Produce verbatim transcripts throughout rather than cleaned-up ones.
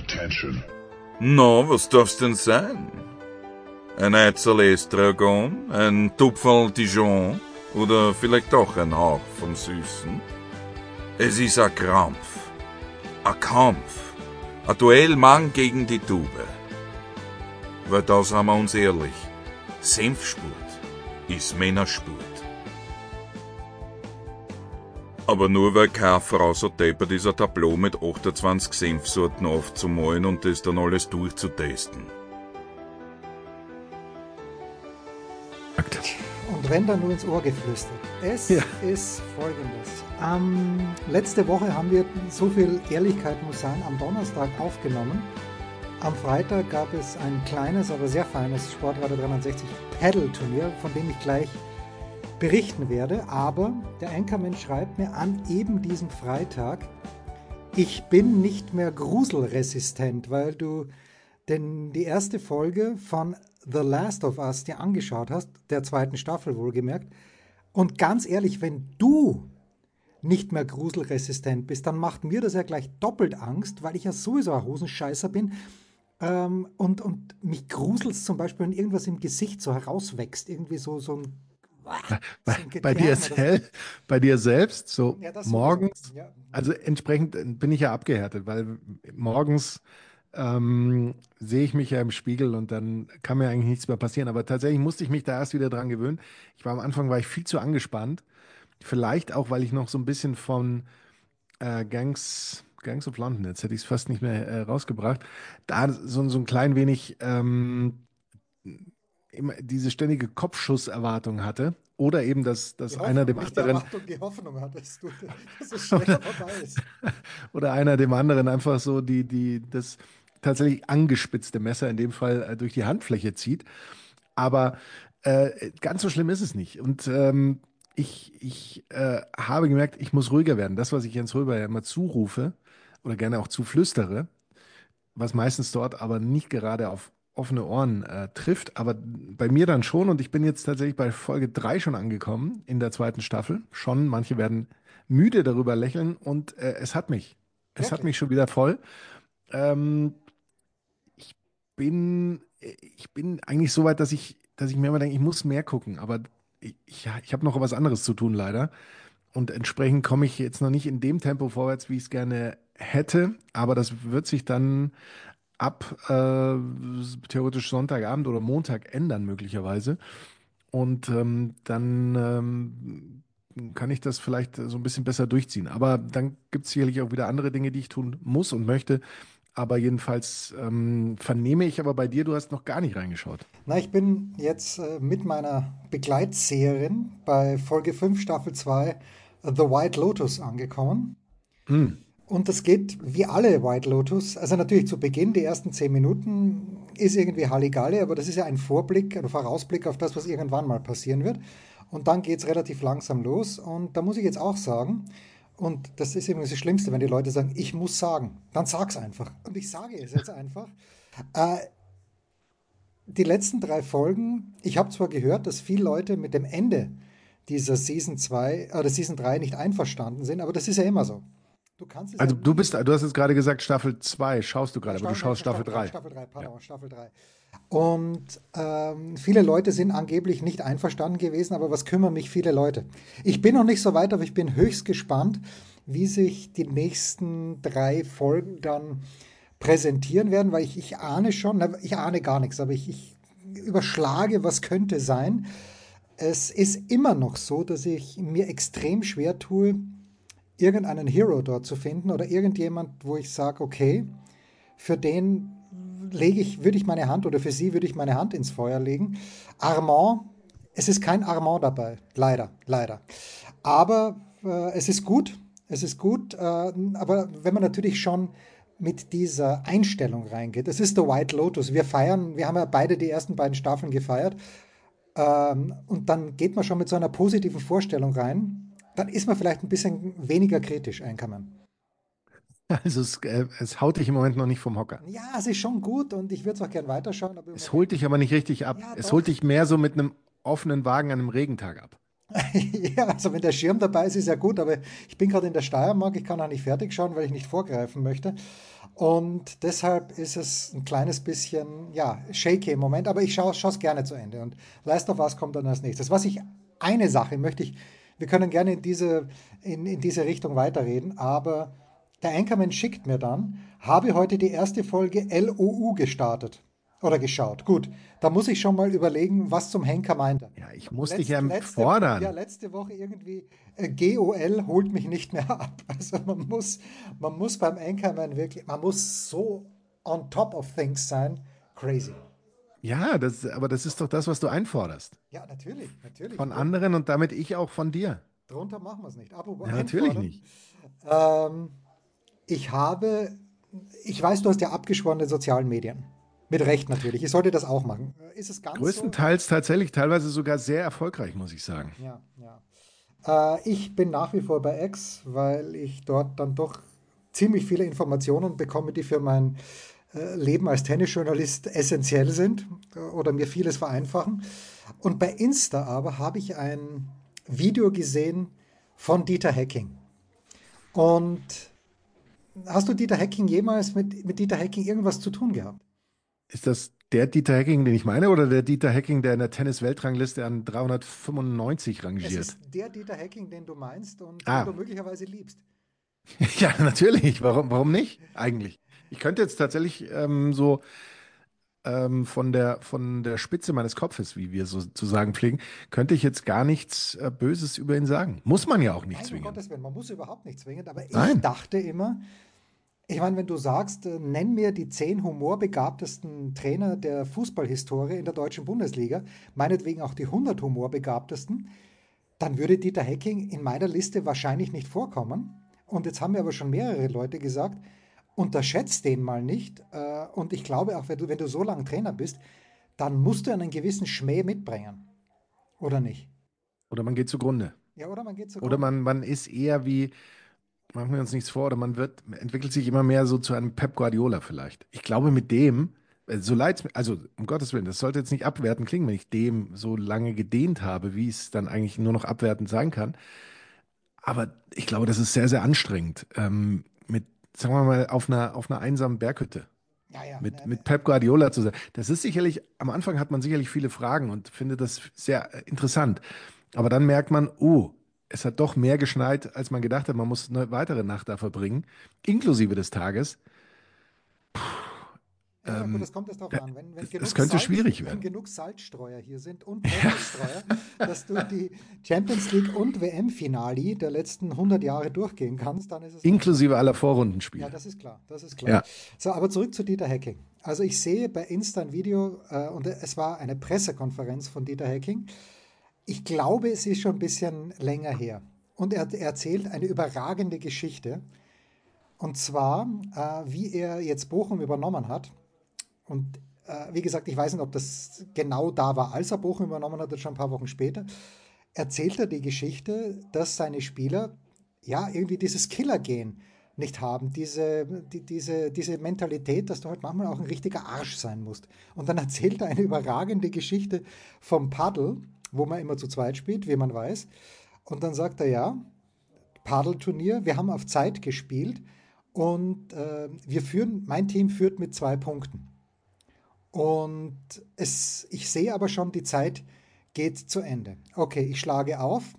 Attention. Na, was darf's denn sein? Ein Eizel Estragon, ein Tupferl Dijon oder vielleicht doch ein Hauch vom Süßen? Es ist ein Krampf, ein Kampf, ein Duell Mann gegen die Tube. Weil da sind wir uns ehrlich, Senfspurt ist Männerspurt. Aber nur weil keine Frau so deppert ist, ein Tableau mit achtundzwanzig Senfsorten aufzumalen und das dann alles durchzutesten. Und wenn dann nur ins Ohr geflüstert. Es ja. ist folgendes. Ähm, letzte Woche haben wir, so viel Ehrlichkeit muss sein, am Donnerstag aufgenommen. Am Freitag gab es ein kleines, aber sehr feines Sportradio dreihundertsechzig Paddle-Turnier, von dem ich gleich berichten werde. Aber der Anchorman schreibt mir an eben diesem Freitag, ich bin nicht mehr gruselresistent, weil du denn die erste Folge von The Last of Us dir angeschaut hast, der zweiten Staffel wohlgemerkt. Und ganz ehrlich, wenn du nicht mehr gruselresistent bist, dann macht mir das ja gleich doppelt Angst, weil ich ja sowieso ein Hosenscheißer bin. Ähm, und, und mich gruselt zum Beispiel, wenn irgendwas im Gesicht so herauswächst. Irgendwie so, so ein... Bei, so bei, dir sel- bei dir selbst, so ja, morgens, ja. Also entsprechend bin ich ja abgehärtet, weil morgens ähm, sehe ich mich ja im Spiegel und dann kann mir eigentlich nichts mehr passieren. Aber tatsächlich musste ich mich da erst wieder dran gewöhnen. Ich war am Anfang war ich viel zu angespannt. Vielleicht auch, weil ich noch so ein bisschen von äh, Gangs, Gangs of London, jetzt hätte ich es fast nicht mehr äh, rausgebracht, da so, so ein klein wenig ähm, immer diese ständige Kopfschusserwartung hatte. Oder eben, dass, dass Die einer Hoffnung, dem nicht die anderen. Erwartung, die Hoffnung hattest du, dass es schneller vorbei ist. Oder einer dem anderen einfach so die, die, das tatsächlich angespitzte Messer in dem Fall äh, durch die Handfläche zieht. Aber äh, ganz so schlimm ist es nicht. Und ähm, ich, ich äh, habe gemerkt, ich muss ruhiger werden. Das, was ich Jens Röber ja immer zurufe oder gerne auch zuflüstere, was meistens dort aber nicht gerade auf offene Ohren äh, trifft, aber bei mir dann schon. Und ich bin jetzt tatsächlich bei Folge drei schon angekommen in der zweiten Staffel. Schon, manche werden müde darüber lächeln und äh, es hat mich. Es Wirklich? hat mich schon wieder voll. Ähm, ich bin, ich bin eigentlich so weit, dass ich, dass ich mir immer denke, ich muss mehr gucken, aber ich, ich, ja, ich habe noch was anderes zu tun, leider. Und entsprechend komme ich jetzt noch nicht in dem Tempo vorwärts, wie ich es gerne hätte, aber das wird sich dann ab äh, theoretisch Sonntagabend oder Montag ändern, möglicherweise. Und ähm, dann ähm, kann ich das vielleicht so ein bisschen besser durchziehen. Aber dann gibt es sicherlich auch wieder andere Dinge, die ich tun muss und möchte. Aber jedenfalls ähm, vernehme ich aber bei dir, du hast noch gar nicht reingeschaut. Na, ich bin jetzt äh, mit meiner Begleitseherin bei Folge fünf, Staffel zwei, The White Lotus angekommen. Hm. Und das geht wie alle White Lotus. Also natürlich zu Beginn, die ersten zehn Minuten ist irgendwie Halligalle, aber das ist ja ein Vorblick, ein Vorausblick auf das, was irgendwann mal passieren wird. Und dann geht es relativ langsam los. Und da muss ich jetzt auch sagen, und das ist irgendwie das Schlimmste, wenn die Leute sagen, ich muss sagen, dann sag's einfach. Und ich sage es jetzt einfach. Äh, die letzten drei Folgen, ich habe zwar gehört, dass viele Leute mit dem Ende dieser Season zwei oder Season drei nicht einverstanden sind, aber das ist ja immer so. Du kannst es Also ja du nie. bist, du hast jetzt gerade gesagt, Staffel zwei schaust du Ja, gerade, aber du Staffel, schaust Staffel drei. Staffel drei, pardon, Ja. Staffel drei. Und ähm, viele Leute sind angeblich nicht einverstanden gewesen, aber was kümmern mich viele Leute? Ich bin noch nicht so weit, aber ich bin höchst gespannt, wie sich die nächsten drei Folgen dann präsentieren werden, weil ich, ich ahne schon, na, ich ahne gar nichts, aber ich, ich überschlage, was könnte sein. Es ist immer noch so, dass ich mir extrem schwer tue, irgendeinen Hero dort zu finden oder irgendjemand, wo ich sage, okay, für den lege ich, würde ich meine Hand oder für sie würde ich meine Hand ins Feuer legen. Armand, es ist kein Armand dabei, leider, leider. Aber äh, es ist gut, es ist gut, äh, aber wenn man natürlich schon mit dieser Einstellung reingeht, es ist The White Lotus, wir feiern, wir haben ja beide die ersten beiden Staffeln gefeiert, ähm, und dann geht man schon mit so einer positiven Vorstellung rein, dann ist man vielleicht ein bisschen weniger kritisch, Einkommen. Also es, äh, es haut dich im Moment noch nicht vom Hocker. Ja, es ist schon gut und ich würde es auch gern weiterschauen. Aber im Es Moment, holt dich aber nicht richtig ab. ja, Es doch. holt dich mehr so mit einem offenen Wagen an einem Regentag ab. Ja, also wenn der Schirm dabei ist, ist ja gut, aber ich bin gerade in der Steiermark, ich kann auch nicht fertig schauen, weil ich nicht vorgreifen möchte. Und deshalb ist es ein kleines bisschen, ja, shaky im Moment, aber ich schaue es gerne zu Ende. Und Last of Us kommt dann als nächstes. Was ich, eine Sache möchte ich, wir können gerne in diese, in, in diese Richtung weiterreden, aber der Anchorman schickt mir dann, habe heute die erste Folge L O U gestartet oder geschaut. Gut, da muss ich schon mal überlegen, was zum Henker meint er. Ja, ich muss dich Letzt, ja letzte, ja, fordern. letzte Woche irgendwie äh, G O L holt mich nicht mehr ab. Also man muss, man muss beim Anchorman wirklich, man muss so on top of things sein. Crazy. Ja, das, aber das ist doch das, was du einforderst. Ja, natürlich, natürlich. Von Drun anderen und damit ich auch von dir. drunter machen wir es nicht. Apropos Ja, natürlich einfordern. nicht. Ähm, ich habe, ich weiß, du hast ja abgeschworene sozialen Medien. Mit Recht natürlich. Ich sollte das auch machen. Ist es ganz so? Größtenteils tatsächlich, teilweise sogar sehr erfolgreich, muss ich sagen. Ja, ja. Äh, ich bin nach wie vor bei X, weil ich dort dann doch ziemlich viele Informationen bekomme, die für mein äh, Leben als Tennisjournalist essentiell sind äh, oder mir vieles vereinfachen. Und bei Insta aber habe ich ein Video gesehen von Dieter Hecking. Und hast du Dieter Hecking jemals mit, mit Dieter Hecking irgendwas zu tun gehabt? Ist das der Dieter Hecking, den ich meine, oder der Dieter Hecking, der in der Tennis-Weltrangliste an dreihundertfünfundneunzig Es rangiert? ist der Dieter Hecking, den du meinst und den Ah, du möglicherweise liebst. ja, natürlich. Warum, warum nicht? Eigentlich. Ich könnte jetzt tatsächlich ähm, so ähm, von der, von der Spitze meines Kopfes, wie wir so zu sagen pflegen, könnte ich jetzt gar nichts äh, Böses über ihn sagen. Muss man ja auch nicht Nein, um zwingend. Gottes Willen, man muss überhaupt nicht zwingend, aber ich Nein. dachte immer, ich meine, wenn du sagst, äh, nenn mir die zehn humorbegabtesten Trainer der Fußballhistorie in der deutschen Bundesliga, meinetwegen auch die hundert humorbegabtesten, dann würde Dieter Hecking in meiner Liste wahrscheinlich nicht vorkommen. Und jetzt haben mir aber schon mehrere Leute gesagt, unterschätzt den mal nicht. Äh, Und ich glaube auch, wenn du, wenn du so lange Trainer bist, dann musst du einen gewissen Schmäh mitbringen, oder nicht? Oder man geht zugrunde. Ja, oder man geht Oder zugrunde. man, man ist eher wie, machen wir uns nichts vor, oder man wird, entwickelt sich immer mehr so zu einem Pep Guardiola vielleicht. Ich glaube, mit dem, äh, so leid, also um Gottes Willen, das sollte jetzt nicht abwertend klingen, wenn ich dem so lange gedehnt habe, wie es dann eigentlich nur noch abwertend sein kann. Aber ich glaube, das ist sehr, sehr anstrengend. Ähm, mit, sagen wir mal, auf einer, auf einer einsamen Berghütte. Ja, ja, Mit, ne, mit Pep Guardiola zu sein. Das ist sicherlich, am Anfang hat man sicherlich viele Fragen und findet das sehr äh, interessant. Aber dann merkt man, oh, es hat doch mehr geschneit, als man gedacht hat. Man muss eine weitere Nacht da verbringen, inklusive des Tages. ja, ja, gut, Ähm, das kommt jetzt darauf da- an. Wenn, wenn es, es genug könnte Salz, schwierig wenn werden. genug Salzstreuer hier sind und Pfefferstreuer, dass du die Champions League und W M-Finale der letzten hundert Jahre durchgehen kannst, dann ist es einfach. Inklusive aller Ja, Vorrundenspiele. das ist klar, das ist klar. Ja, So, aber zurück zu Dieter Hecking. Also ich sehe bei Insta ein Video äh, und es war eine Pressekonferenz von Dieter Hecking. Ich glaube, es ist schon ein bisschen länger her. Und er, er erzählt eine überragende Geschichte. Und zwar, äh, wie er jetzt Bochum übernommen hat. Und äh, wie gesagt, ich weiß nicht, ob das genau da war, als er Bochum übernommen hat, oder schon ein paar Wochen später. Erzählt er die Geschichte, dass seine Spieler ja irgendwie dieses Killer-Gen nicht haben, diese, die, diese, diese Mentalität, dass du halt manchmal auch ein richtiger Arsch sein musst. Und dann erzählt er eine überragende Geschichte vom Paddel, wo man immer zu zweit spielt, wie man weiß. Und dann sagt er, ja, Paddelturnier, wir haben auf Zeit gespielt und äh, wir führen, mein Team führt mit zwei Punkten. Und es, ich sehe aber schon, die Zeit geht zu Ende. Okay, ich schlage auf,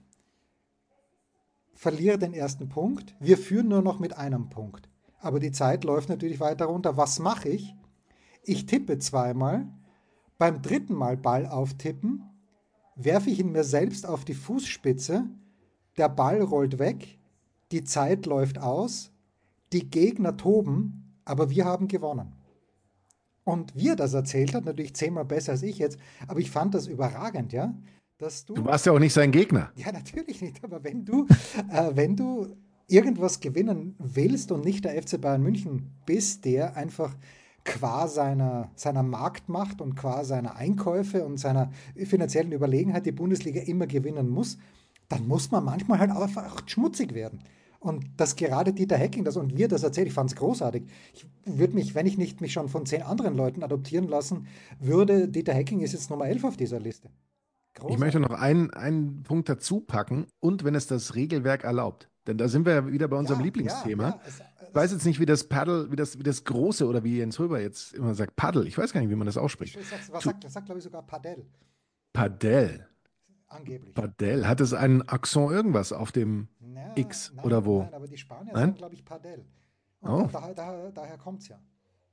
verliere den ersten Punkt. Wir führen nur noch mit einem Punkt. Aber die Zeit läuft natürlich weiter runter. Was mache ich? Ich tippe zweimal. Beim dritten Mal Ball auftippen, werfe ich ihn mir selbst auf die Fußspitze. Der Ball rollt weg. Die Zeit läuft aus. Die Gegner toben, aber wir haben gewonnen. Und wie er das erzählt hat, natürlich zehnmal besser als ich jetzt, aber ich fand das überragend, ja, dass du du, warst ja auch nicht sein Gegner. ja natürlich nicht, aber wenn du, äh, wenn du irgendwas gewinnen willst und nicht der F C Bayern München bist, der einfach qua seiner, seiner Marktmacht und qua seiner Einkäufe und seiner finanziellen Überlegenheit die Bundesliga immer gewinnen muss, dann muss man manchmal halt auch einfach schmutzig werden. Und dass gerade Dieter Hecking das und wir das erzählt, ich fand es großartig. Ich würde mich, wenn ich nicht mich schon von zehn anderen Leuten adoptieren lassen würde, Dieter Hecking ist jetzt Nummer elf auf dieser Liste. Ich möchte noch einen, einen Punkt dazu packen und wenn es das Regelwerk erlaubt. Denn da sind wir ja wieder bei unserem Ja, ja, Lieblingsthema. ja. Es, Ich weiß es, jetzt nicht, wie das Paddle, wie das, wie das große oder wie Jens Röber jetzt immer sagt, Paddle. Ich weiß gar nicht, wie man das ich, ausspricht. ich sag's, was Tu- sagt, das sagt, glaube ich, sogar Padel, Padel. angeblich. Padel. Hat es einen Akzent irgendwas auf dem Ja, X oder nein, wo? nein, aber die Spanier sagen, Nein? glaube ich, Padel. Und da, Oh, da, da, daher kommt es ja,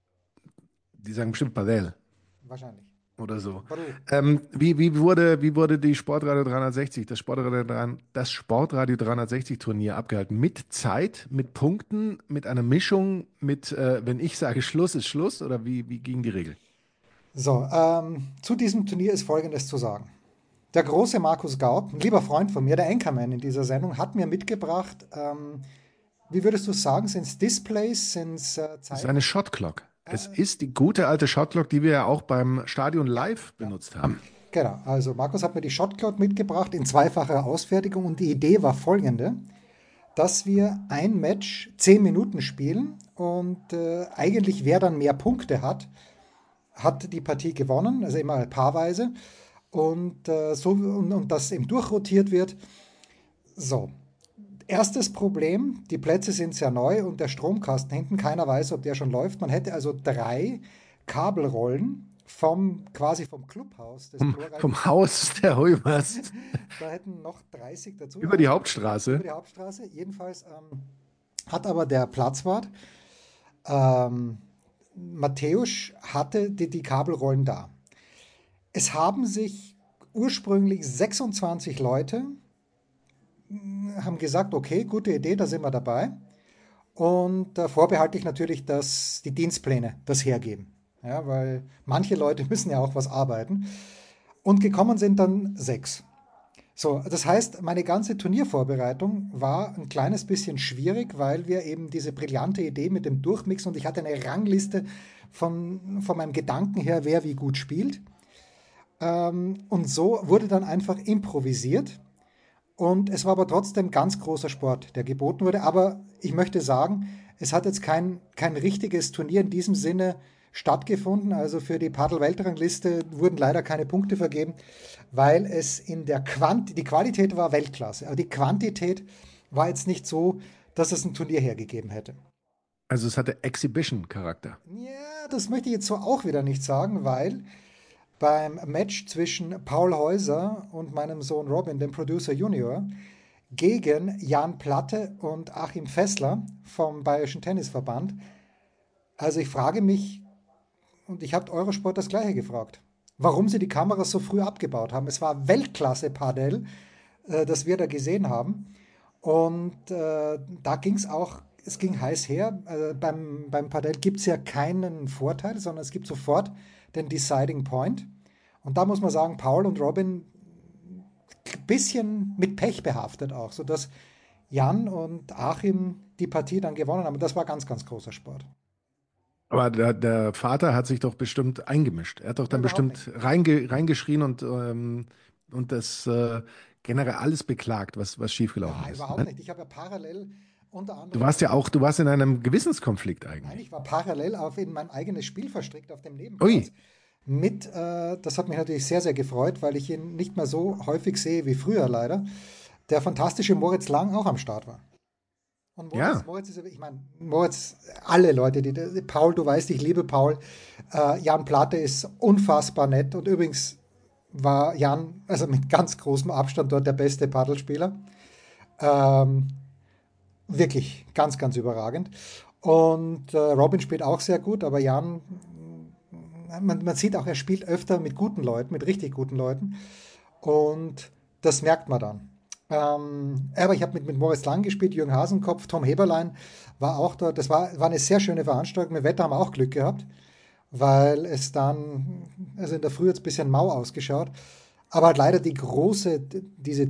die sagen bestimmt Padel wahrscheinlich. oder so. Brr. Ähm, wie, wie wurde, wie wurde die Sportradio dreihundertsechzig, das Sportradio, dreiund- das Sportradio dreihundertsechzig Turnier abgehalten? Mit Zeit, mit Punkten, mit einer Mischung, mit, äh, wenn ich sage Schluss ist Schluss oder wie, wie ging die Regel? So, ähm, zu diesem Turnier ist Folgendes zu sagen. Der große Markus Gaub, ein lieber Freund von mir, der Anchorman in dieser Sendung, hat mir mitgebracht, ähm, wie würdest du sagen, sind es Displays, sind es äh, Es ist Zeit? eine Shot Clock. Es Äh, ist die gute alte Shot Clock, die wir ja auch beim Stadion ja, Live ja. benutzt haben. Genau, also Markus hat mir die Shotcloud mitgebracht in zweifacher Ausfertigung und die Idee war folgende, dass wir ein Match zehn Minuten spielen und äh, eigentlich wer dann mehr Punkte hat, hat die Partie gewonnen, also immer paarweise und, äh, so, und, und das eben durchrotiert wird. So, erstes Problem, die Plätze sind sehr neu und der Stromkasten hinten, keiner weiß, ob der schon läuft. Man hätte also drei Kabelrollen vom quasi vom Clubhaus des Vom, glorreichen. vom Haus der Römers Da hätten noch dreißig dazu. über die Ja, über Hauptstraße. die Hauptstraße. Jedenfalls ähm, hat aber der Platzwart, ähm, Matthäus, hatte die, die Kabelrollen da. Es haben sich ursprünglich sechsundzwanzig Leute, haben gesagt, okay, gute Idee, da sind wir dabei. Und äh, vorbehaltlich natürlich, dass die Dienstpläne das hergeben. Ja, weil manche Leute müssen ja auch was arbeiten. Und gekommen sind dann sechs. So, das heißt, meine ganze Turniervorbereitung war ein kleines bisschen schwierig, weil wir eben diese brillante Idee mit dem Durchmixen und ich hatte eine Rangliste von, von meinem Gedanken her, wer wie gut spielt. Ähm, und so wurde dann einfach improvisiert. Und es war aber trotzdem ganz großer Sport, der geboten wurde. Aber ich möchte sagen, es hat jetzt kein, kein richtiges Turnier in diesem Sinne stattgefunden. Also für die Padel-Weltrangliste wurden leider keine Punkte vergeben, weil es in der Quant die Qualität war Weltklasse. Aber die Quantität war jetzt nicht so, dass es ein Turnier hergegeben hätte. Also es hatte Exhibition-Charakter. Ja, das möchte ich jetzt so auch wieder nicht sagen, weil beim Match zwischen Paul Häuser und meinem Sohn Robin, dem Producer Junior, gegen Jan Platte und Achim Fessler vom Bayerischen Tennisverband. Also ich frage mich, und ich habe Eurosport das Gleiche gefragt, warum sie die Kameras so früh abgebaut haben. Es war Weltklasse-Padel, äh, das wir da gesehen haben. Und äh, da ging es auch, es ging heiß her. Äh, beim, beim Padel gibt es ja keinen Vorteil, sondern es gibt sofort den Deciding Point. Und da muss man sagen, Paul und Robin ein bisschen mit Pech behaftet auch, sodass Jan und Achim die Partie dann gewonnen haben. Und das war ganz, ganz großer Sport. Aber der, der Vater hat sich doch bestimmt eingemischt. Er hat doch Ja, dann überhaupt bestimmt nicht. reinge, reingeschrien und, ähm, und das äh, generell alles beklagt, was, was schiefgelaufen Na, ist. überhaupt Ne? nicht. Ich habe ja parallel unter Du anderem warst ja auch, auch, du warst in einem Gewissenskonflikt nein, eigentlich. ich war parallel auf in mein eigenes Spiel verstrickt auf dem Nebenplatz. Ui, Mit, äh, das hat mich natürlich sehr, sehr gefreut, weil ich ihn nicht mehr so häufig sehe wie früher leider. Der fantastische Moritz Lang auch am Start war. Und Moritz, ja, Moritz ist, ich meine, Moritz, alle Leute, die, die Paul, du weißt, ich liebe Paul. Äh, Jan Platte ist unfassbar nett und übrigens war Jan, also mit ganz großem Abstand dort der beste Paddelspieler. Ähm, Wirklich ganz, ganz überragend. Und äh, Robin spielt auch sehr gut, aber Jan, man, man sieht auch, er spielt öfter mit guten Leuten, mit richtig guten Leuten. Und das merkt man dann. Ähm, aber ich habe mit, mit Moritz Lang gespielt, Jürgen Hasenkopf, Tom Heberlein war auch dort. Das war, war eine sehr schöne Veranstaltung. Mit Wetter haben wir auch Glück gehabt, weil es dann, also in der Früh hat es ein bisschen mau ausgeschaut. Aber halt leider die große, diese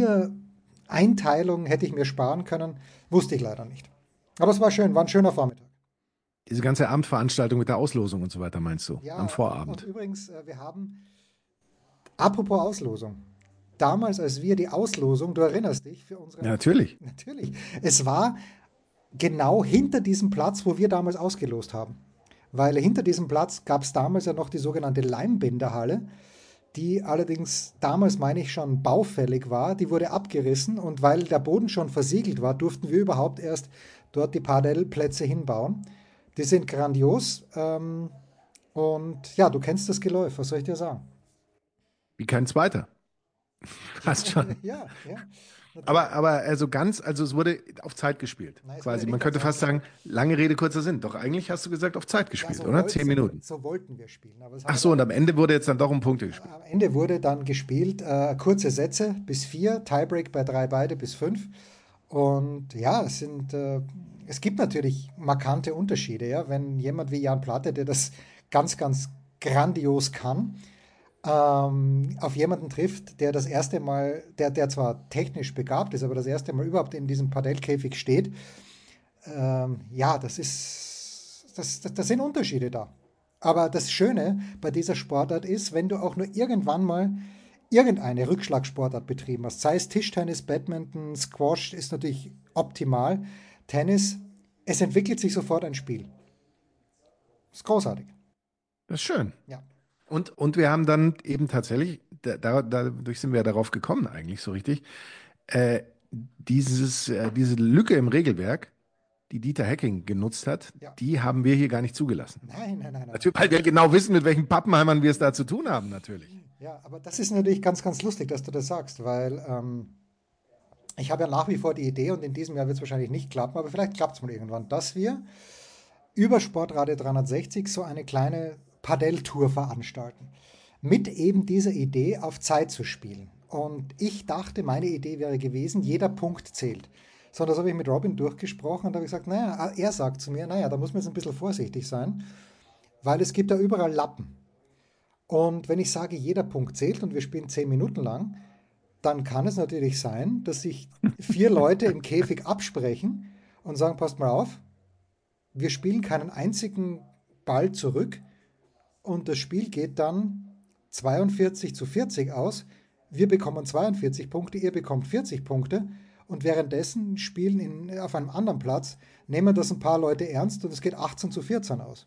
Turniereinteilung hätte ich mir sparen können, wusste ich leider nicht. Aber es war schön, war ein schöner Vormittag. diese ganze Abendveranstaltung mit der Auslosung und so weiter, meinst du, am Ja, und Vorabend? übrigens, äh, wir haben, apropos Auslosung, damals, als wir die Auslosung, du erinnerst dich, für Ja, unsere, natürlich. natürlich, es war genau hinter diesem Platz, wo wir damals ausgelost haben. Weil hinter diesem Platz gab es damals ja noch die sogenannte Leimbinderhalle. die allerdings damals, meine ich, schon baufällig war. Die wurde abgerissen und weil der Boden schon versiegelt war, durften wir überhaupt erst dort die Paddelplätze hinbauen. Die sind grandios ähm, und ja, du kennst das Geläuf, was soll ich dir sagen? Wie kein zweiter. Fast schon. Ja, ja, natürlich. Aber, aber also ganz, also es wurde auf Zeit gespielt, Nein, es wurde quasi. Man nicht auf könnte Zeit fast sagen, gespielt. lange Rede, kurzer Sinn. Doch eigentlich hast du gesagt, auf Zeit Ja, gespielt, so, oder? woll, Zehn so, Minuten. so wollten wir spielen, aber es Ach haben wir so, dann und am Ende wurde jetzt dann doch um Punkte gespielt. am Ende wurde dann gespielt, äh, kurze Sätze bis vier, Tiebreak bei drei beide bis fünf. Und ja, es sind, äh, es gibt natürlich markante Unterschiede, ja. Wenn jemand wie Jan Platte, der das ganz, ganz grandios kann, ähm, auf jemanden trifft, der das erste Mal, der, der zwar technisch begabt ist, aber das erste Mal überhaupt in diesem Padellkäfig steht, ähm, ja, das ist, das, das, das sind Unterschiede da. Aber das Schöne bei dieser Sportart ist, wenn du auch nur irgendwann mal irgendeine Rückschlagsportart betrieben hast, sei es Tischtennis, Badminton, Squash, ist natürlich optimal, Tennis, es entwickelt sich sofort ein Spiel. Ist großartig. Das ist schön. Ja. Und, und wir haben dann eben tatsächlich, da, da, dadurch sind wir ja darauf gekommen, eigentlich so richtig, äh, dieses, äh, diese Lücke im Regelwerk, die Dieter Hecking genutzt hat, Ja. die haben wir hier gar nicht zugelassen. Nein, nein, nein, nein. Natürlich, weil wir genau wissen, mit welchen Pappenheimern wir es da zu tun haben, natürlich. Ja, aber das ist natürlich ganz, ganz lustig, dass du das sagst, weil ähm, ich habe ja nach wie vor die Idee, und in diesem Jahr wird es wahrscheinlich nicht klappen, aber vielleicht klappt es mal irgendwann, dass wir über Sportradio dreihundertsechzig so eine kleine Padel-Tour veranstalten. Mit eben dieser Idee, auf Zeit zu spielen. Und ich dachte, meine Idee wäre gewesen, jeder Punkt zählt. So, das habe ich mit Robin durchgesprochen und habe gesagt, naja, er sagt zu mir, naja, da muss man jetzt ein bisschen vorsichtig sein, weil es gibt da überall Lappen. Und wenn ich sage, jeder Punkt zählt und wir spielen zehn Minuten lang, dann kann es natürlich sein, dass sich vier Leute im Käfig absprechen und sagen, passt mal auf, wir spielen keinen einzigen Ball zurück und das Spiel geht dann zweiundvierzig zu vierzig aus. Wir bekommen zweiundvierzig Punkte, ihr bekommt vierzig Punkte und währenddessen spielen in, auf einem anderen Platz, nehmen das ein paar Leute ernst und es geht achtzehn zu vierzehn aus.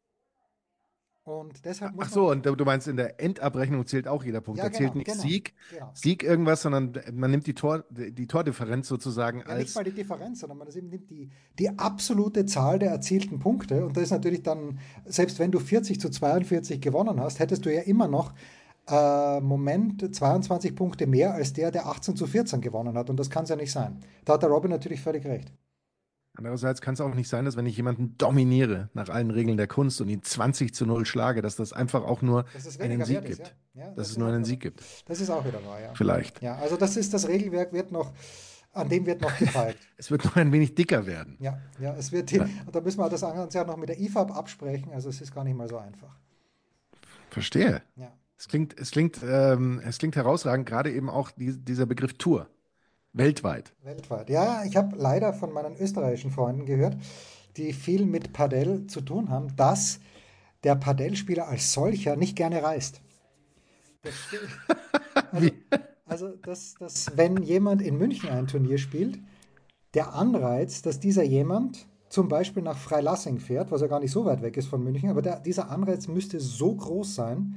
Und deshalb Ach muss man, so, und du du meinst, in der Endabrechnung zählt auch jeder Punkt. ja Da zählt genau, nicht genau, Sieg, genau. Sieg irgendwas, sondern man nimmt die Tor, die Tordifferenz sozusagen Ja, nicht als, mal die Differenz, sondern man nimmt die, die absolute Zahl der erzielten Punkte. Und das ist natürlich dann, selbst wenn du vierzig zu zweiundvierzig gewonnen hast, hättest du ja immer noch, äh, Moment, zweiundzwanzig Punkte mehr als der, der achtzehn zu vierzehn gewonnen hat. Und das kann es ja nicht sein. Da hat der Robin natürlich völlig recht. andererseits kann es auch nicht sein, dass wenn ich jemanden dominiere nach allen Regeln der Kunst und ihn zwanzig zu null schlage, dass das einfach auch nur Dass es einen weniger Sieg wert ist, ja. gibt. Ja, Dass das es ist nur auch einen wieder, Sieg gibt. das ist auch wieder wahr, ja. Vielleicht. Ja, also das ist, das Regelwerk wird noch, an dem wird noch gefeilt. Es wird noch ein wenig dicker werden. Ja, ja, es wird, Ja, und da müssen wir das Ganze ja noch mit der I F A B absprechen, also es ist gar nicht mal so einfach. verstehe. Ja. Es klingt, es klingt, ähm, es klingt herausragend, gerade eben auch die, dieser Begriff Tour. Weltweit. Weltweit. Ja, ich habe leider von meinen österreichischen Freunden gehört, die viel mit Padel zu tun haben, dass der Padellspieler als solcher nicht gerne reist. Das, sti- also, Wie? also dass, dass, wenn jemand in München ein Turnier spielt, der Anreiz, dass dieser jemand zum Beispiel nach Freilassing fährt, was ja gar nicht so weit weg ist von München, aber der, dieser Anreiz müsste so groß sein,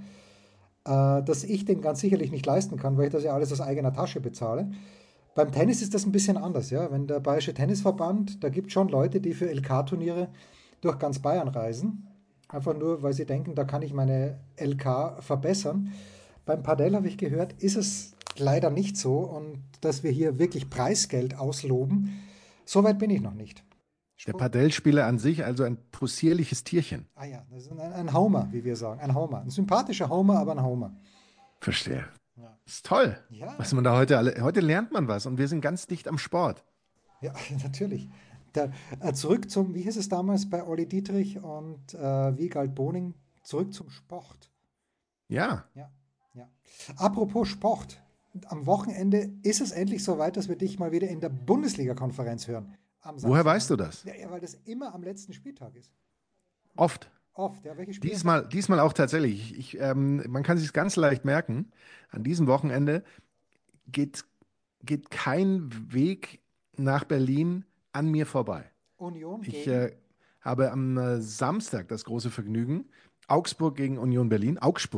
äh, dass ich den ganz sicherlich nicht leisten kann, weil ich das ja alles aus eigener Tasche bezahle. Beim Tennis ist das ein bisschen anders, ja. Wenn der Bayerische Tennisverband, da gibt es schon Leute, die für L K-Turniere durch ganz Bayern reisen. Einfach nur, weil sie denken, da kann ich meine L K verbessern. Beim Padel habe ich gehört, ist es leider nicht so und dass wir hier wirklich Preisgeld ausloben, so weit bin ich noch nicht. Der Sport. Padellspieler an sich, also ein possierliches Tierchen. Ah ja, das ist ein, ein Homer, wie wir sagen. Ein Homer. Ein sympathischer Homer, aber ein Homer. Verstehe. Ja, Ist toll, was ja, man da heute alle, heute lernt man was und wir sind ganz dicht am Sport. ja natürlich. Da, äh, zurück zum, wie hieß es damals bei Olli Dietrich und äh, Wiegald Boning, zurück zum Sport. Ja, Ja, ja. Apropos Sport. Am Wochenende ist es endlich soweit, dass wir dich mal wieder in der Bundesliga-Konferenz hören. Am woher Samstag. weißt du das? Ja, ja, weil das immer am letzten Spieltag ist. Oft. Oft, ja. Welche Spiele? Diesmal, diesmal auch tatsächlich. Ich, ähm, man kann sich ganz leicht merken. An diesem Wochenende geht, geht kein Weg nach Berlin an mir vorbei. Union Ich gegen. äh, habe am äh, Samstag das große Vergnügen, Augsburg gegen Union Berlin, Augsburg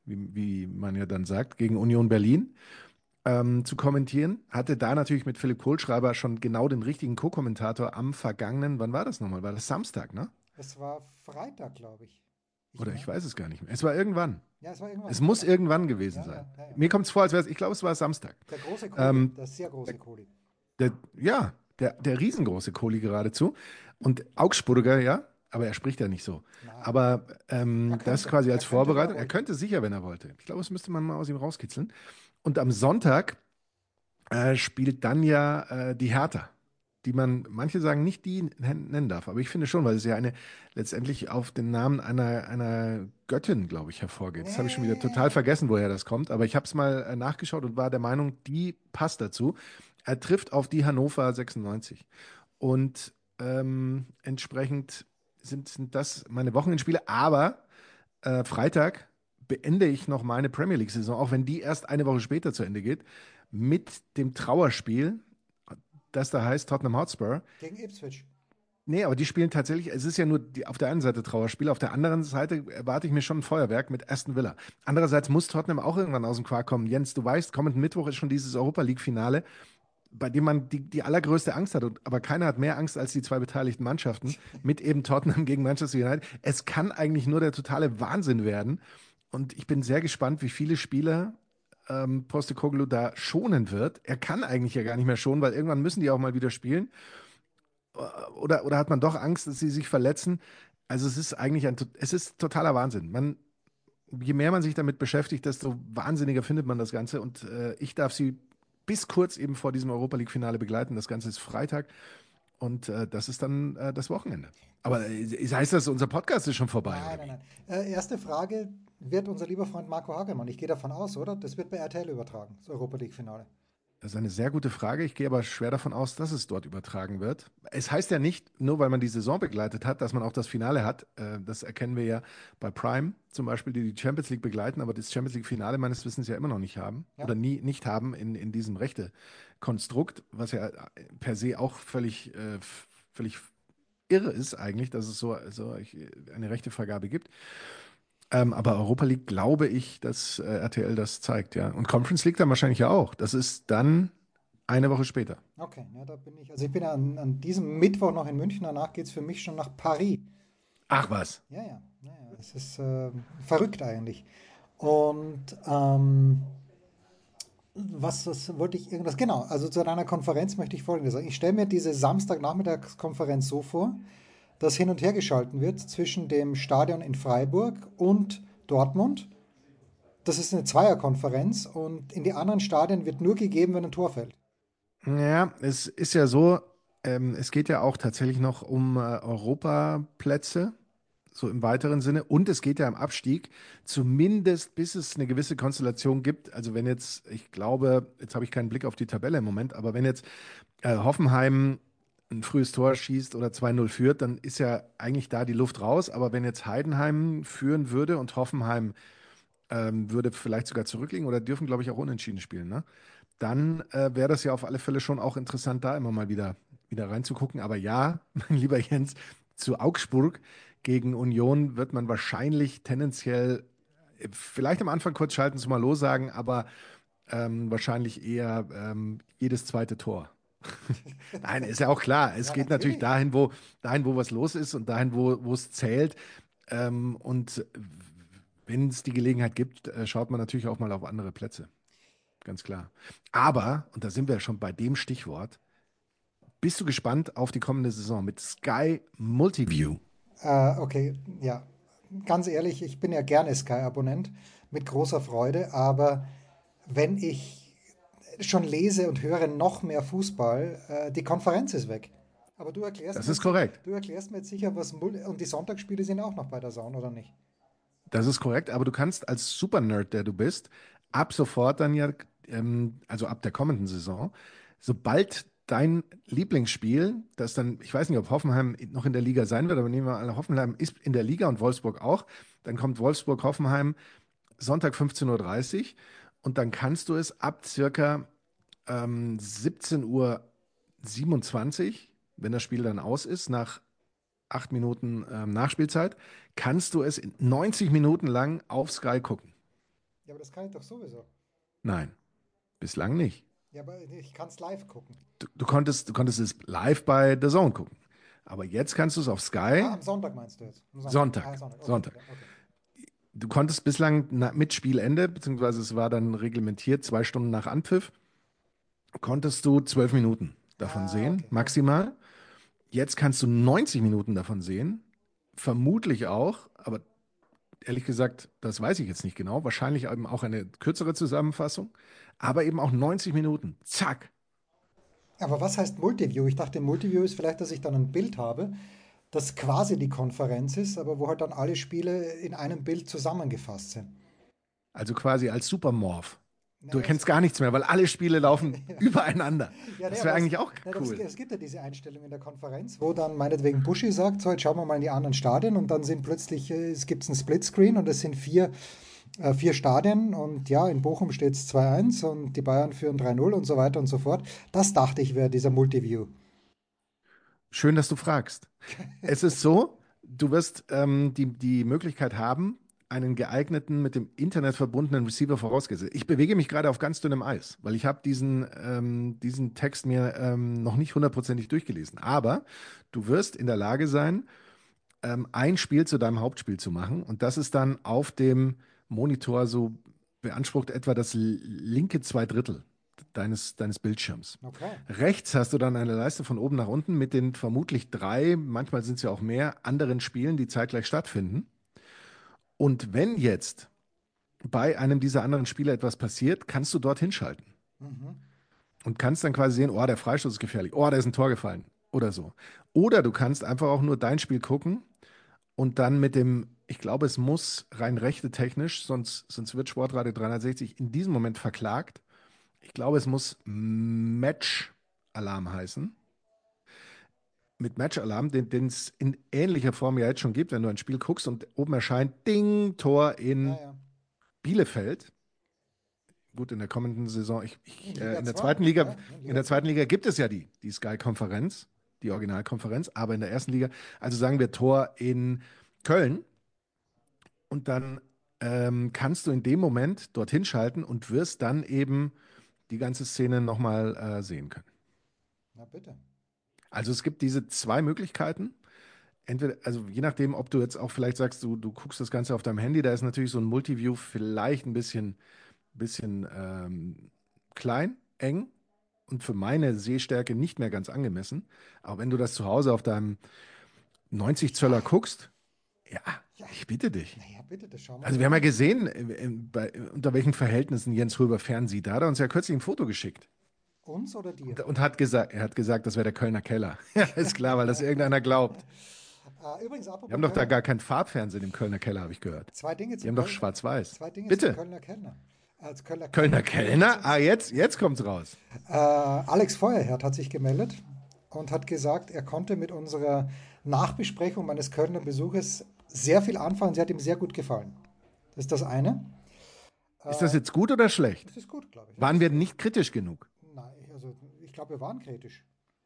wie, wie man ja dann sagt, gegen Union Berlin ähm, zu kommentieren. Hatte da natürlich mit Philipp Kohlschreiber schon genau den richtigen Co-Kommentator am vergangenen, wann war das nochmal? War das Samstag, ne? Es war Freitag, glaube ich. Ich Oder ich meine, weiß es gar nicht mehr. Es war irgendwann. ja, es war Es irgendwann, muss genau. irgendwann gewesen Ja, sein. ja, ja, ja. Mir kommt es vor, als wäre es, ich glaube, es war Samstag. Der große Kohli, Ähm, der sehr große Kohli. der, ja, der, der riesengroße Kohli geradezu. Und Augsburger, ja, aber er spricht ja nicht so. Na, Aber er ähm, das könnte, quasi er als könnte, wer Vorbereitung. Er wollte. könnte sicher, wenn er wollte. Ich glaube, das müsste man mal aus ihm rauskitzeln. Und am Sonntag äh, spielt dann ja äh, die Hertha, die man, manche sagen nicht die nen- nennen darf, aber ich finde schon, weil es ja eine letztendlich auf den Namen einer, einer Göttin, glaube ich, hervorgeht. Das habe ich schon wieder total Nee. vergessen, woher das kommt, aber ich habe es mal äh, nachgeschaut und war der Meinung, die passt dazu. Er trifft auf die Hannover sechsundneunzig. Und ähm, entsprechend sind, sind das meine Wochenendspiele, aber äh, Freitag beende ich noch meine Premier League-Saison, auch wenn die erst eine Woche später zu Ende geht, mit dem Trauerspiel, das da heißt Tottenham Hotspur. Gegen Ipswich. Nee, aber die spielen tatsächlich, es ist ja nur die, auf der einen Seite Trauerspiel, auf der anderen Seite erwarte ich mir schon ein Feuerwerk mit Aston Villa. Andererseits muss Tottenham auch irgendwann aus dem Quark kommen. Jens, du weißt, kommenden Mittwoch ist schon dieses Europa League-Finale, bei dem man die, die allergrößte Angst hat. Und, aber keiner hat mehr Angst als die zwei beteiligten Mannschaften, mit eben Tottenham gegen Manchester United. Es kann eigentlich nur der totale Wahnsinn werden. Und ich bin sehr gespannt, wie viele Spieler ähm, Postecoglou da schonen wird. Er kann eigentlich ja gar nicht mehr schonen, weil irgendwann müssen die auch mal wieder spielen. Oder, oder hat man doch Angst, dass sie sich verletzen? Also es ist eigentlich ein, es ist totaler Wahnsinn. Man, je mehr man sich damit beschäftigt, desto wahnsinniger findet man das Ganze. Und äh, ich darf sie bis kurz eben vor diesem Europa League-Finale begleiten. Das Ganze ist Freitag und äh, das ist dann äh, das Wochenende. Aber äh, heißt das, unser Podcast ist schon vorbei, Nein, oder nein, wie? nein. Äh, erste Frage wird unser lieber Freund Marco Hagemann. Ich gehe davon aus, oder? Das wird bei R T L übertragen, das Europa League-Finale. Das ist eine sehr gute Frage. Ich gehe aber schwer davon aus, dass es dort übertragen wird. Es heißt ja nicht, nur weil man die Saison begleitet hat, dass man auch das Finale hat. Äh, Das erkennen wir ja bei Prime zum Beispiel, die die Champions League begleiten, aber das Champions League-Finale meines Wissens ja immer noch nicht haben Ja. oder nie nicht haben in, in diesem Rechte-Konstrukt, was ja äh, per se auch völlig, äh, f- völlig irre ist eigentlich, dass es so, so eine Rechtevergabe gibt. Ähm, aber Europa League glaube ich, dass äh, R T L das zeigt, ja. Und Conference League dann wahrscheinlich ja auch. Das ist dann eine Woche später. Okay, ja, da bin ich. Also ich bin an, an diesem Mittwoch noch in München, danach geht es für mich schon nach Paris. Ach was. Ja, ja, ja, ja. Es ist äh, verrückt eigentlich. Und ähm, was, was wollte ich irgendwas? Genau, also zu deiner Konferenz möchte ich Folgendes sagen. Ich stelle mir diese Samstagnachmittagskonferenz so vor, dass hin und her geschalten wird zwischen dem Stadion in Freiburg und Dortmund. Das ist eine Zweierkonferenz und in die anderen Stadien wird nur gegeben, wenn ein Tor fällt. Ja, es ist ja so, ähm, es geht ja auch tatsächlich noch um äh, Europaplätze, so im weiteren Sinne. Und es geht ja im Abstieg, zumindest bis es eine gewisse Konstellation gibt. Also wenn jetzt, ich glaube, jetzt habe ich keinen Blick auf die Tabelle im Moment, aber wenn jetzt äh, Hoffenheim ein frühes Tor schießt oder zwei null führt, dann ist ja eigentlich da die Luft raus. Aber wenn jetzt Heidenheim führen würde und Hoffenheim ähm, würde vielleicht sogar zurückliegen oder dürfen, glaube ich, auch unentschieden spielen, ne? Dann äh, wäre das ja auf alle Fälle schon auch interessant, da immer mal wieder, wieder reinzugucken. Aber ja, mein lieber Jens, zu Augsburg gegen Union wird man wahrscheinlich tendenziell, äh, vielleicht am Anfang kurz schalten zu Malo sagen, aber ähm, wahrscheinlich eher ähm, jedes zweite Tor. Nein, ist ja auch klar. Es Ja, geht natürlich natürlich. dahin, wo, dahin, wo was los ist und dahin, wo, wo es zählt. Ähm, und wenn es die Gelegenheit gibt, äh, schaut man natürlich auch mal auf andere Plätze. Ganz klar. Aber, und da sind wir ja schon bei dem Stichwort, bist du gespannt auf die kommende Saison mit Sky Multiview? Äh, okay, ja. Ganz ehrlich, ich bin ja gerne Sky-Abonnent mit großer Freude, aber wenn ich schon lese und höre noch mehr Fußball, äh, die Konferenz ist weg. Aber du erklärst Das mir ist jetzt, si- korrekt. du erklärst mir jetzt sicher, was Mul und die Sonntagsspiele sind auch noch bei der Zone, oder nicht? Das ist korrekt, aber du kannst als Super-Nerd, der du bist, ab sofort dann ja, ähm, also ab der kommenden Saison, sobald dein Lieblingsspiel, das dann, ich weiß nicht, ob Hoffenheim noch in der Liga sein wird, aber nehmen wir an, Hoffenheim ist in der Liga und Wolfsburg auch, dann kommt Wolfsburg-Hoffenheim Sonntag fünfzehn Uhr dreißig und dann kannst du es ab circa ähm, siebzehn Uhr siebenundzwanzig, wenn das Spiel dann aus ist, nach acht Minuten ähm, Nachspielzeit, kannst du es in neunzig Minuten lang auf Sky gucken. Ja, aber das kann ich doch sowieso. Nein, bislang nicht. Ja, aber ich kann es live gucken. Du, du konntest, du konntest es live bei The Zone gucken. Aber jetzt kannst du es auf Ah, Sky am Sonntag meinst du jetzt? Am Sonntag. Ah, Sonntag. Sonntag. Okay, Sonntag. ja, okay. Du konntest bislang na, mit Spielende, beziehungsweise es war dann reglementiert, zwei Stunden nach Anpfiff, konntest du zwölf Minuten davon Ah, sehen, okay, okay. maximal. Jetzt kannst du neunzig Minuten davon sehen. Vermutlich auch, aber ehrlich gesagt, das weiß ich jetzt nicht genau. Wahrscheinlich eben auch eine kürzere Zusammenfassung, aber eben auch neunzig Minuten. Zack. Aber was heißt Multiview? Ich dachte, Multiview ist vielleicht, dass ich dann ein Bild habe, das quasi die Konferenz ist, aber wo halt dann alle Spiele in einem Bild zusammengefasst sind. Also quasi als Supermorph. Du Naja, es, erkennst gar nichts mehr, weil alle Spiele laufen übereinander. ja, nee, Das wäre aber es, eigentlich auch nee, aber es, cool. es gibt ja diese Einstellung in der Konferenz, wo dann meinetwegen Buschi sagt, so, jetzt schauen wir mal in die anderen Stadien und dann sind plötzlich, äh, es gibt einen Splitscreen und es sind vier, äh, vier Stadien und ja, in Bochum steht es zwei eins und die Bayern führen drei null und so weiter und so fort. Das dachte ich wäre dieser Multiview. Schön, dass du fragst. Es ist so, du wirst ähm, die, die Möglichkeit haben, einen geeigneten, mit dem Internet verbundenen Receiver vorausgesetzt. Ich bewege mich gerade auf ganz dünnem Eis, weil ich habe diesen, ähm, diesen Text mir ähm, noch nicht hundertprozentig durchgelesen. Aber du wirst in der Lage sein, ähm, ein Spiel zu deinem Hauptspiel zu machen. Und das ist dann auf dem Monitor so beansprucht etwa das l- linke Zweidrittel deines, deines Bildschirms. Okay. Rechts hast du dann eine Leiste von oben nach unten mit den vermutlich drei, manchmal sind es ja auch mehr, anderen Spielen, die zeitgleich stattfinden. Und wenn jetzt bei einem dieser anderen Spiele etwas passiert, kannst du dort hinschalten Mhm. und kannst dann quasi sehen, oh, der Freistoß ist gefährlich, oh, da ist ein Tor gefallen oder so. Oder du kannst einfach auch nur dein Spiel gucken und dann mit dem, ich glaube, es muss rein rechte technisch, sonst, sonst wird Sportradio dreihundertsechzig in diesem Moment verklagt. Ich glaube, es muss Match-Alarm heißen. Mit Match-Alarm, den es in ähnlicher Form ja jetzt schon gibt, wenn du ein Spiel guckst und oben erscheint Ding, Tor Ja, in ja. Bielefeld. Gut, in der kommenden Saison, ich, In ich, äh, Liga in der zwei, zweiten Liga, ja, in in Liga der zwei. zweiten Liga gibt es ja die, die Sky-Konferenz, die Originalkonferenz, aber in der ersten Liga, also sagen wir Tor in Köln, und dann ähm, kannst du in dem Moment dorthin schalten und wirst dann eben die ganze Szene nochmal äh, sehen können. Na bitte. Also es gibt diese zwei Möglichkeiten. Entweder, also je nachdem, ob du jetzt auch vielleicht sagst, du, du guckst das Ganze auf deinem Handy, da ist natürlich so ein Multiview vielleicht ein bisschen, bisschen ähm, klein, eng und für meine Sehstärke nicht mehr ganz angemessen. Aber wenn du das zu Hause auf deinem neunzig Zöller guckst, ja, Ja, ich bitte dich. naja, bitte, das schauen wir Also uns wir haben ja an. gesehen, äh, äh, bei, unter welchen Verhältnissen Jens Röber fernsieht. Da hat er uns ja kürzlich ein Foto geschickt Uns oder dir? und, und hat gesagt, er hat gesagt, das wäre der Kölner Keller. Ja, ist klar, weil das irgendeiner glaubt. Äh, übrigens, Die haben apropos doch da Kölner, gar kein Farbfernsehen im Kölner Keller, habe ich gehört. zwei Dinge Die zum haben doch Kölner, schwarz-weiß. zwei Dinge zum Bitte. Kölner Kellner. Als Kölner Kölner Kellner. Kellner? Ah, jetzt, jetzt kommt's raus. Äh, Alex Feuerherd hat sich gemeldet und hat gesagt, er konnte mit unserer Nachbesprechung meines Kölner Besuches sehr viel anfangen. Sie hat ihm sehr gut gefallen. Das ist das eine. Ist das Äh, jetzt gut oder schlecht? das ist gut, glaube ich. Das Waren ist, wir nicht kritisch genug? nein, also ich glaube, wir waren kritisch.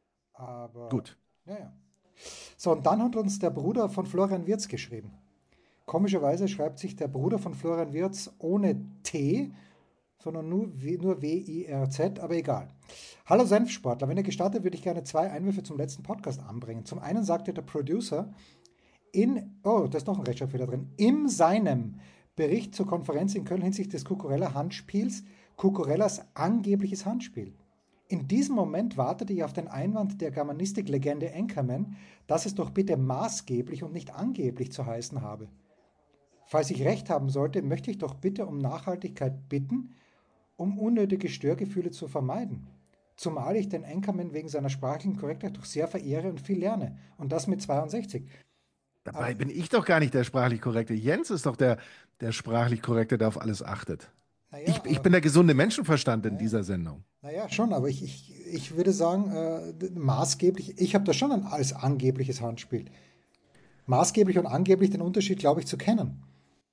Aber, Gut. ja, ja. So, und dann hat uns der Bruder von Florian Wirz geschrieben. Komischerweise schreibt sich der Bruder von Florian Wirz ohne T, sondern nur, W- nur W I R Z, aber egal. Hallo Senfsportler, wenn ihr gestattet, würde ich gerne zwei Einwürfe zum letzten Podcast anbringen. Zum einen sagte der Producer in, oh, da ist noch ein Rechtschreibfehler drin, in seinem Bericht zur Konferenz in Köln hinsichtlich des Cucurella-Handspiels, Cucurellas angebliches Handspiel. In diesem Moment wartete ich auf den Einwand der Germanistik-Legende Anchorman, dass es doch bitte maßgeblich und nicht angeblich zu heißen habe. Falls ich recht haben sollte, möchte ich doch bitte um Nachhaltigkeit bitten, um unnötige Störgefühle zu vermeiden. Zumal ich den Anchorman wegen seiner sprachlichen Korrektheit doch sehr verehre und viel lerne. Und das mit zweiundsechzig. Dabei Aber, bin ich doch gar nicht der sprachlich Korrekte. Jens ist doch der, der sprachlich Korrekte, der auf alles achtet. naja, Ich, ich aber, bin der gesunde Menschenverstand in naja, dieser Sendung. naja, schon, aber ich, ich, ich würde sagen, äh, maßgeblich, ich habe das schon als angebliches Handspiel. Maßgeblich und angeblich den Unterschied, glaube ich, zu kennen.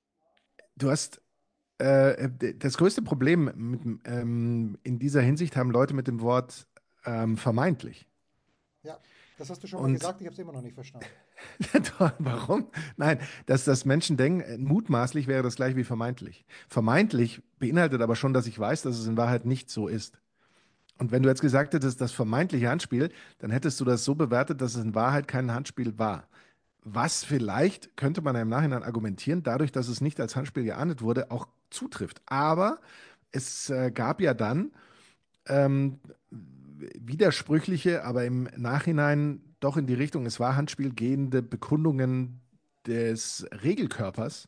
Du hast äh, das größte Problem mit, ähm, in dieser Hinsicht haben Leute mit dem Wort ähm, vermeintlich. Ja, Das hast du schon mal Und gesagt, ich habe es immer noch nicht verstanden. warum? Nein, dass das Menschen denken, mutmaßlich wäre das gleich wie vermeintlich. Vermeintlich beinhaltet aber schon, dass ich weiß, dass es in Wahrheit nicht so ist. Und wenn du jetzt gesagt hättest, das vermeintliche Handspiel, dann hättest du das so bewertet, dass es in Wahrheit kein Handspiel war. Was vielleicht, könnte man ja im Nachhinein argumentieren, dadurch, dass es nicht als Handspiel geahndet wurde, auch zutrifft. Aber es äh, gab ja dann ähm, widersprüchliche, aber im Nachhinein doch in die Richtung, es war Handspiel gehende Bekundungen des Regelkörpers,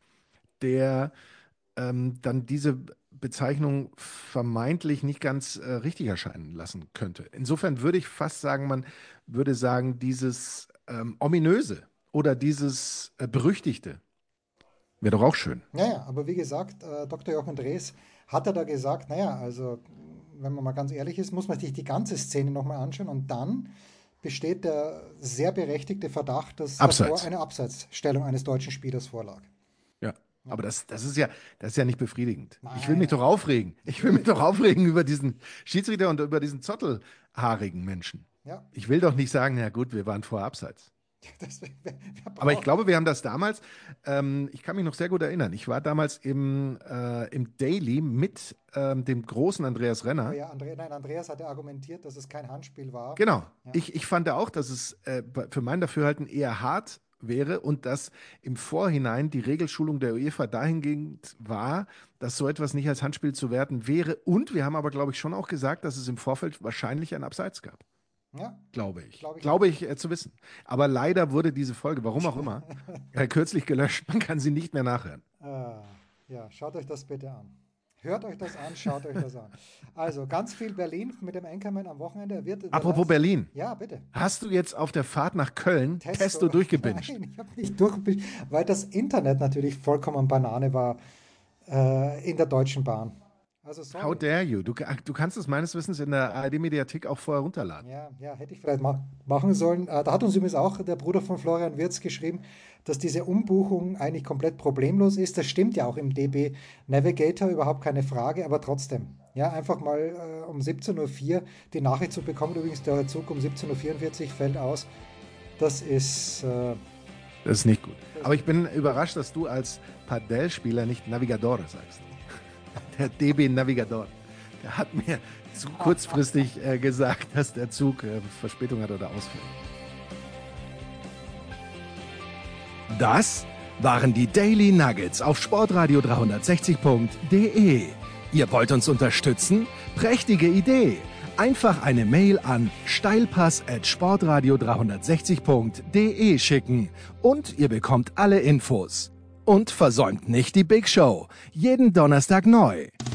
der ähm, dann diese Bezeichnung vermeintlich nicht ganz äh, richtig erscheinen lassen könnte. Insofern würde ich fast sagen, man würde sagen, dieses ähm, ominöse oder dieses äh, berüchtigte wäre doch auch schön. Naja, aber wie gesagt, äh, Doktor Jochen Drees hat er da gesagt, naja, also wenn man mal ganz ehrlich ist, muss man sich die ganze Szene nochmal anschauen und dann besteht der sehr berechtigte Verdacht, dass davor Abseits. eine Abseitsstellung eines deutschen Spielers vorlag. Ja. Aber das, das ist ja, das ist ja nicht befriedigend. Nein, Ich will mich nein. doch aufregen. Ich will mich doch aufregen über diesen Schiedsrichter und über diesen zottelhaarigen Menschen. Ja, Ich will doch nicht sagen, ja gut, wir waren vorher abseits. das, wer, wer Aber ich braucht- glaube, wir haben das damals, ähm, ich kann mich noch sehr gut erinnern. Ich war damals im, äh, im Daily mit ähm, dem großen Andreas Renner. ja, Andre, nein, Andreas hatte argumentiert, dass es kein Handspiel war. Genau. Ja. Ich, ich fand auch, dass es äh, für mein Dafürhalten eher hart wäre und dass im Vorhinein die Regelschulung der UEFA dahingehend war, dass so etwas nicht als Handspiel zu werten wäre. Und wir haben aber, glaube ich, schon auch gesagt, dass es im Vorfeld wahrscheinlich ein Abseits gab. Ja, Glaube ich. Glaube ich Glaube ich äh, zu wissen. Aber leider wurde diese Folge, warum auch immer, äh, kürzlich gelöscht. Man kann sie nicht mehr nachhören. äh, ja, schaut euch das bitte an. Hört euch das an, schaut euch das an. Also ganz viel Berlin mit dem Anchorman am Wochenende. Er Wird Apropos Berlin. Ja, bitte. Hast du jetzt auf der Fahrt nach Köln Testo, durchgebinged? Nein, ich habe nicht durchgebinged, weil das Internet natürlich vollkommen Banane war äh, in der Deutschen Bahn. Also sorry. How dare you? Du, du kannst es meines Wissens in der A R D-Mediathek auch vorher runterladen. Ja, ja, hätte ich vielleicht ma machen sollen. Äh, da hat uns übrigens auch der Bruder von Florian Wirz geschrieben, dass diese Umbuchung eigentlich komplett problemlos ist. Das stimmt ja auch im D B Navigator, überhaupt keine Frage, aber trotzdem. Ja, einfach mal äh, um siebzehn Uhr vier die Nachricht zu bekommen, übrigens der Zug um siebzehn Uhr vierundvierzig fällt aus. Das ist... Äh, Das ist nicht gut. Aber ich bin überrascht, dass du als Padel-Spieler nicht Navigador sagst. Der D B Navigador. Der hat mir zu kurzfristig äh, gesagt, dass der Zug äh, Verspätung hat oder ausfällt. Das waren die Daily Nuggets auf sportradio dreihundertsechzig punkt de. Ihr wollt uns unterstützen? Prächtige Idee! Einfach eine Mail an steilpass at sportradio dreihundertsechzig punkt de schicken und ihr bekommt alle Infos. Und versäumt nicht die Big Show. Jeden Donnerstag neu.